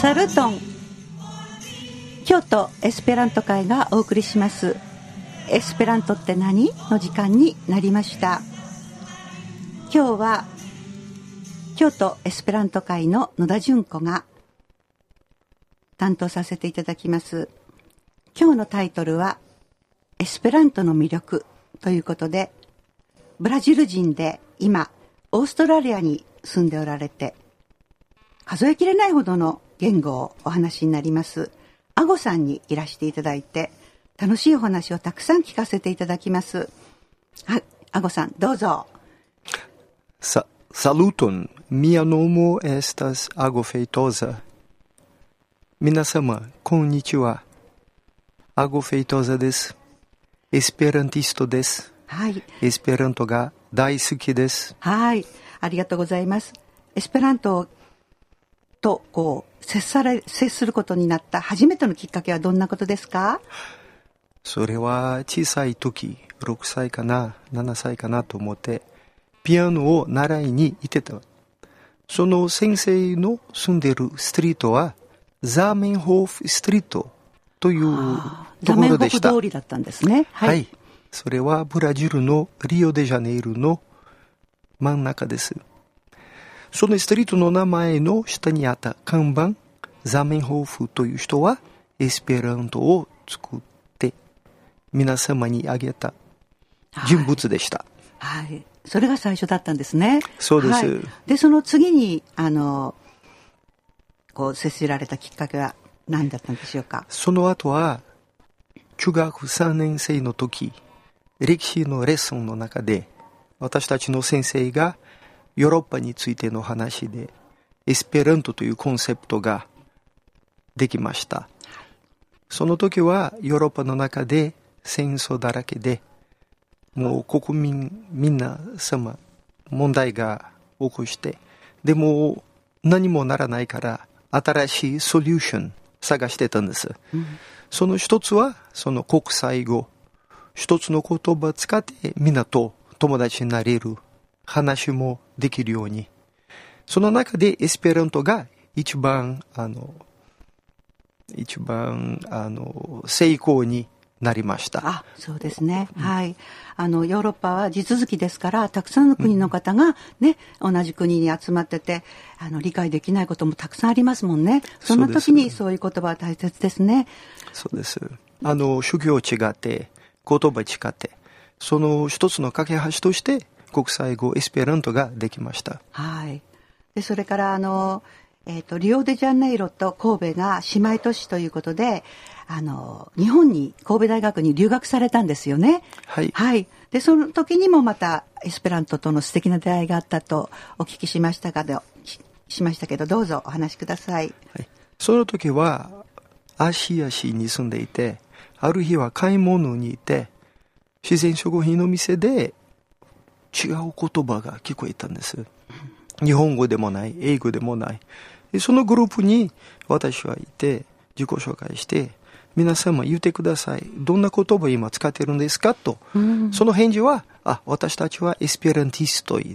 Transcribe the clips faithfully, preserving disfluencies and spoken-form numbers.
サルトン、京都エスペラント会がお送りしますエスペラントって何の時間になりました。今日は京都エスペラント会の野田純子が担当させていただきます。今日のタイトルはエスペラントの魅力ということで、ブラジル人で今オーストラリアに住んでおられて数えきれないほどの言語をお話になりますアゴさんにいらしていただいて、楽しいお話をたくさん聞かせていただきます。はい、アゴさんどうぞ。 さ、Saluton, mia nomo estas Ago Feitosa. 皆様、こんにちは。Ago Feitosa です。エスペランティストです。 はい。 エスペラントが大好きです。 はい、ありがとうございます。エスペラントとこう接され接することになった初めてのきっかけはどんなことですか？ それは小さい時、ろくさいかな、ななさいかなと思って、ピアノを習いに行ってた。その先生の住んでるストリートはザーメンホーフストリートというところでした。 ザーメンホーフ通りだったんですね。 はい、はい、それはブラジルのリオデジャネイロの真ん中です。そのストリートの名前の下にあった看板、ザーメンホーフという人はエスペラントを作って皆様にあげた人物でした。 はい、はい、それが最初だったんですね。 そうです。 はい、でその次にあのこう接しられたきっかけは何だったんでしょうか？ その後は中学さんねん生の時、歴史のレッスンの中で私たちの先生がヨーロッパについての話でエスペラントというコンセプトができました。その時はヨーロッパの中で戦争だらけで、もう国民みんな様問題が起こして、でも何もならないから新しいソリューション探してたんです、うん、その一つはその国際語、一つの言葉を使ってみんなと友達になれる、話もできるように。その中でエスペラントが一番あの一番あの成功になりました。 あ、そうですね、うん、はい。あのヨーロッパは地続きですから、たくさんの国の方がね、うん、同じ国に集まってて、あの理解できないこともたくさんありますもんね。そんな時にそういう言葉は大切ですね。 そうです。あの宗教違って言葉違って、その一つの架け橋として国際語エスペラントができました。 はい。でそれからあの、えーと、リオデジャネイロと神戸が姉妹都市ということで、あの日本に神戸大学に留学されたんですよね。 はい、 はい。でその時にもまたエスペラントとの素敵な出会いがあったとお聞きしましたがどししましたけど、どうぞお話しください。 はい、その時は芦屋市に住んでいて、ある日は買い物に行って自然食品の店で違う言葉が聞こえたんです。日本語でもない、英語でもない。でそのグループに私はいて自己紹介して、皆様言ってください、どんな言葉今使ってるんですかと、うん、その返事は、あ、私たちはエスペランティスト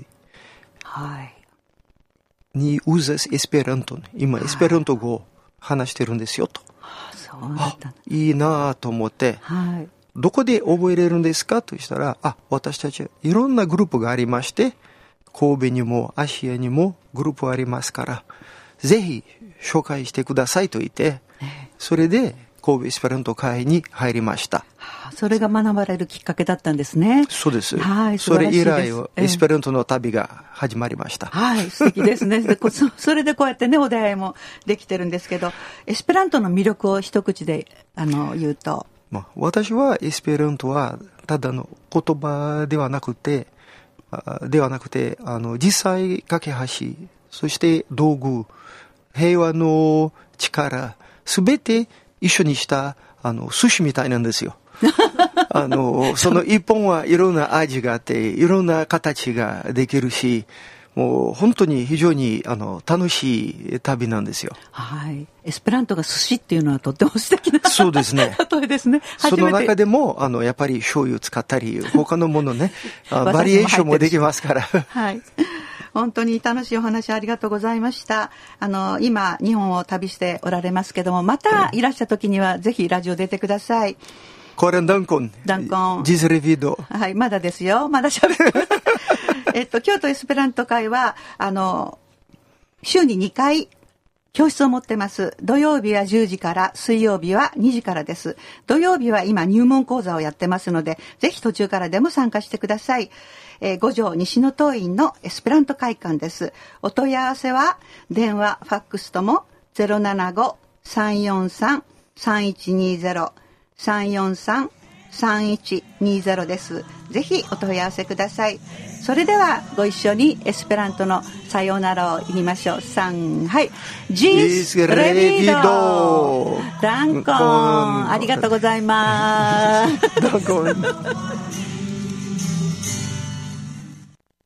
にウザスエスペラント、今エスペラント語を話してるんですよと。 はい、そうだったんだ。 いいなと思って、 はい、 どこで覚えれるんですかとしたら、あ、私たちいろんなグループがありまして、神戸にも芦屋にもグループありますから、ぜひ紹介してくださいと言って、それで神戸エスペラント会に入りました。 それが学ばれるきっかけだったんですね。 そうです。 はい、 それ以来エスペラントの旅が始まりました。 はい、素敵ですね。そ, それでこうやってね、お出会いもできてるんですけど、エスペラントの魅力を一口であの言うと、 まあ、私はエスペラントはただの言葉ではなくて、ではなくて、あの実際架け橋、そして道具、平和の力、すべて一緒にしたあの寿司みたいなんですよ。あのその一本はいろんな味があっていろんな形ができるし、もう本当に非常にあの楽しい旅なんですよ。 はい。エスペラントが寿司っていうのはとっても素敵なそうですね。 例えですね。 その中でもあのやっぱり醤油使ったり他のものねバリエーションもできますから。 はい。 本当に楽しいお話ありがとうございました。あの今日本を旅しておられますけども、またいらした時にはぜひラジオ出てください。 コレンダンコンダンコンジスレビド。 はい、まだですよ、まだ喋るえっと京都エスペラント会はあの週ににかい教室を持ってます。土曜日はじゅうじから、水曜日はにじからです。土曜日は今入門講座をやってますので、ぜひ途中からでも参加してください。えー、五条西野東院のエスペラント会館です。お問い合わせは電話、ファックスとも ゼロななご さんよんさん さんいちにゼロ さんよんさん さんいちにゼロです。ぜひお問い合わせください。それではご一緒にエスペラントのさようならを言いましょう。さん、はい。ジスレビドダンコンありがとうございます。 ダンコン